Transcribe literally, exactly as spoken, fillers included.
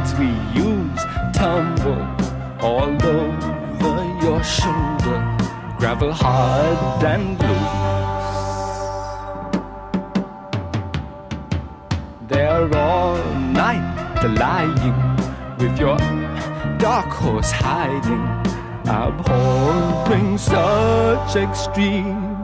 words we use tumble all over your shoulder, gravel hard and loose. They're all night lying with your dark horse hiding, abhorring such extreme